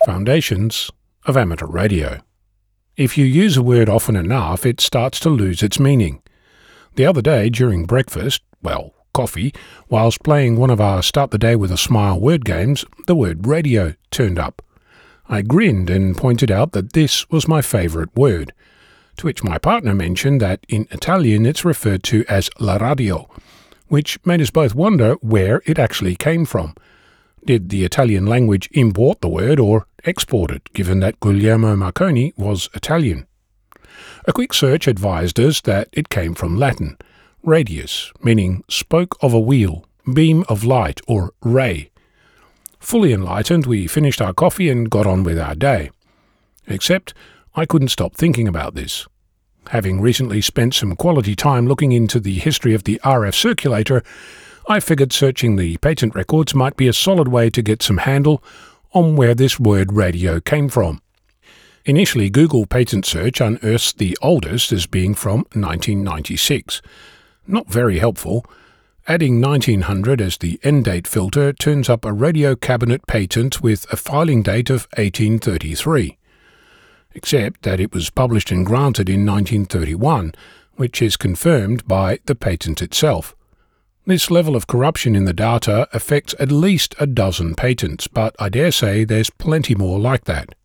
Foundations of Amateur Radio. If you use a word often enough, it starts to lose its meaning. The other day, during breakfast, coffee, whilst playing one of our Start the Day with a Smile word games, the word radio turned up. I grinned and pointed out that this was my favourite word, to which my partner mentioned that in Italian it's referred to as la radio, which made us both wonder where it actually came from. Did the Italian language import the word or export it, given that Guglielmo Marconi was Italian? A quick search advised us that it came from Latin, radius, meaning spoke of a wheel, beam of light, or ray. Fully enlightened, we finished our coffee and got on with our day. Except I couldn't stop thinking about this. Having recently spent some quality time looking into the history of the RF circulator, I figured searching the patent records might be a solid way to get some handle on where this word radio came from. Initially, Google Patent Search unearths the oldest as being from 1996. Not very helpful. Adding 1900 as the end date filter turns up a radio cabinet patent with a filing date of 1833. Except that it was published and granted in 1931, which is confirmed by the patent itself. This level of corruption in the data affects at least a dozen patents, but I dare say there's plenty more like that.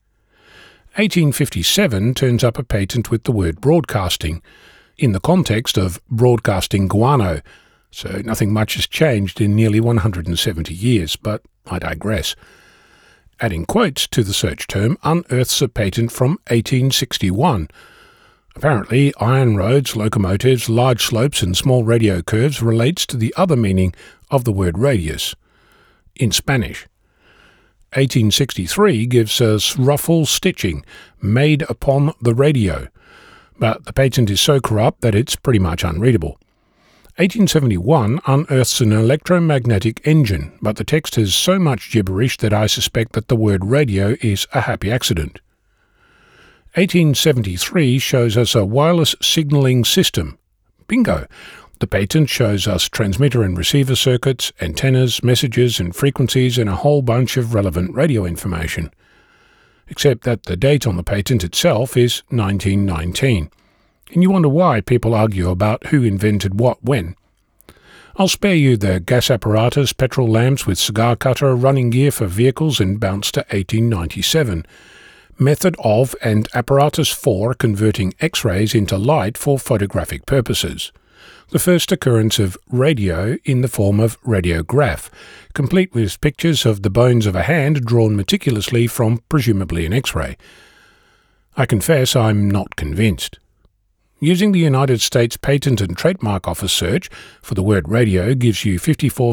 1857 turns up a patent with the word broadcasting, in the context of broadcasting guano, so nothing much has changed in nearly 170 years, but I digress. Adding quotes to the search term unearths a patent from 1861. Apparently, iron roads, locomotives, large slopes and small radio curves relates to the other meaning of the word radius, in Spanish. 1863 gives us ruffle stitching, made upon the radio, but the patent is so corrupt that it's pretty much unreadable. 1871 unearths an electromagnetic engine, but the text has so much gibberish that I suspect that the word radio is a happy accident. 1873 shows us a wireless signalling system. Bingo! The patent shows us transmitter and receiver circuits, antennas, messages and frequencies and a whole bunch of relevant radio information. Except that the date on the patent itself is 1919. And you wonder why people argue about who invented what when. I'll spare you the gas apparatus, petrol lamps with cigar cutter, running gear for vehicles and bounce to 1897. Method of and apparatus for converting X-rays into light for photographic purposes. The first occurrence of radio in the form of radiograph, complete with pictures of the bones of a hand drawn meticulously from presumably an X-ray. I confess I'm not convinced. Using the United States Patent and Trademark Office search for the word radio gives you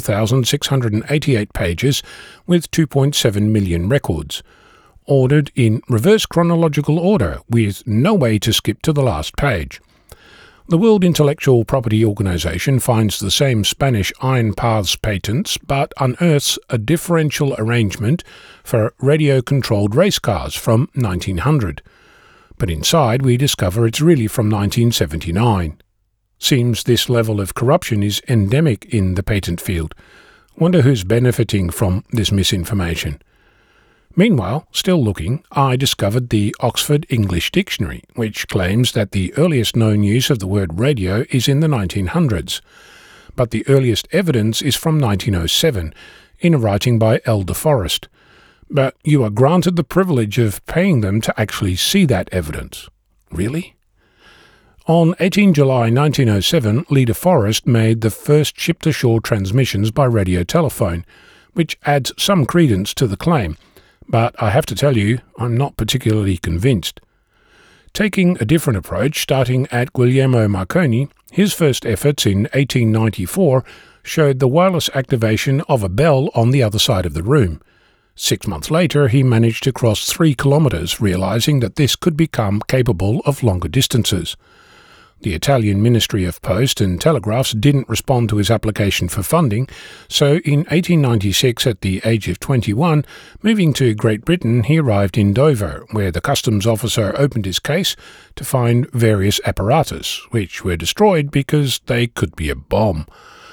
54,688 pages with 2.7 million records, ordered in reverse chronological order with no way to skip to the last page. The World Intellectual Property Organization finds the same Spanish iron paths patents but unearths a differential arrangement for radio-controlled race cars from 1900. But inside we discover it's really from 1979. Seems this level of corruption is endemic in the patent field. Wonder who's benefiting from this misinformation. Meanwhile, still looking, I discovered the Oxford English Dictionary, which claims that the earliest known use of the word radio is in the 1900s, but the earliest evidence is from 1907, in a writing by L. de Forest. But you are granted the privilege of paying them to actually see that evidence. Really? On 18 July 1907, Lee de Forest made the first ship-to-shore transmissions by radio telephone, which adds some credence to the claim. But I have to tell you, I'm not particularly convinced. Taking a different approach, starting at Guglielmo Marconi, his first efforts in 1894 showed the wireless activation of a bell on the other side of the room. 6 months later, he managed to cross 3 kilometres, realising that this could become capable of longer distances. The Italian Ministry of Post and Telegraphs didn't respond to his application for funding, so in 1896, at the age of 21, moving to Great Britain, he arrived in Dover, where the customs officer opened his case to find various apparatus, which were destroyed because they could be a bomb.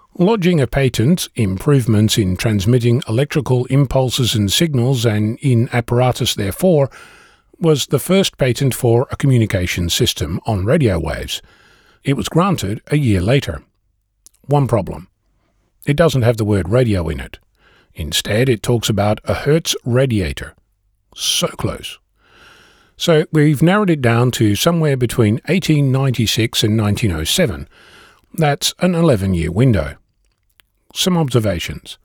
Lodging a patent, improvements in transmitting electrical impulses and signals and in apparatus therefore, was the first patent for a communication system on radio waves. It was granted a year later. One problem. It doesn't have the word radio in it. Instead, it talks about a Hertz radiator. So close. So we've narrowed it down to somewhere between 1896 and 1907. That's an 11-year window. Some observations.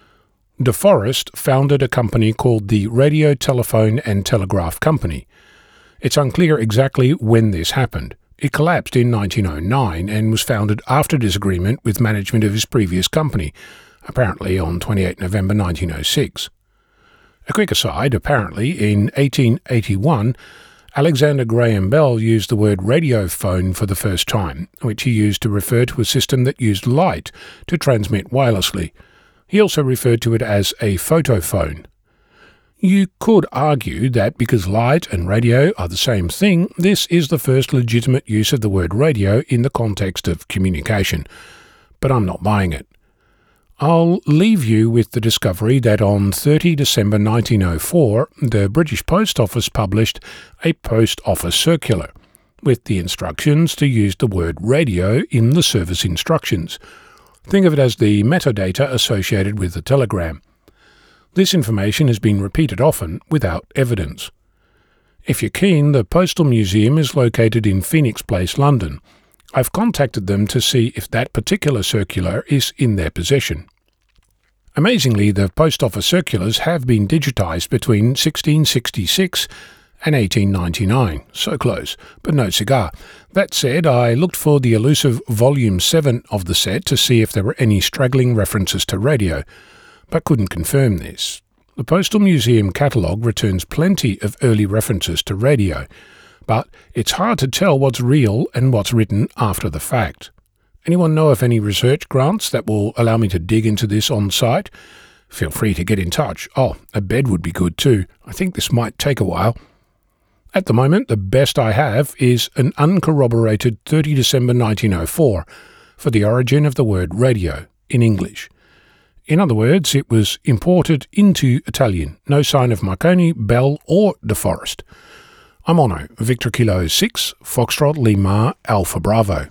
De Forest founded a company called the Radio, Telephone and Telegraph Company. It's unclear exactly when this happened. It collapsed in 1909 and was founded after disagreement with management of his previous company, apparently on 28 November 1906. A quick aside, apparently, in 1881, Alexander Graham Bell used the word radiophone for the first time, which he used to refer to a system that used light to transmit wirelessly. He also referred to it as a photophone. You could argue that because light and radio are the same thing, this is the first legitimate use of the word radio in the context of communication. But I'm not buying it. I'll leave you with the discovery that on 30 December 1904, the British Post Office published a Post Office circular with the instructions to use the word radio in the service instructions. Think of it as the metadata associated with the telegram. This information has been repeated often without evidence. If you're keen, the Postal Museum is located in Phoenix Place, London. I've contacted them to see if that particular circular is in their possession. Amazingly, the Post Office circulars have been digitised between 1666 and 1899. So close, but no cigar. That said, I looked for the elusive Volume 7 of the set to see if there were any straggling references to radio, but couldn't confirm this. The Postal Museum catalogue returns plenty of early references to radio, but it's hard to tell what's real and what's written after the fact. Anyone know of any research grants that will allow me to dig into this on site? Feel free to get in touch. Oh, a bed would be good too. I think this might take a while. At the moment, the best I have is an uncorroborated 30 December 1904 for the origin of the word radio in English. In other words, it was imported into Italian. No sign of Marconi, Bell or De Forest. I'm Onno, Victor Kilo 6, Foxtrot Lima, Alpha Bravo.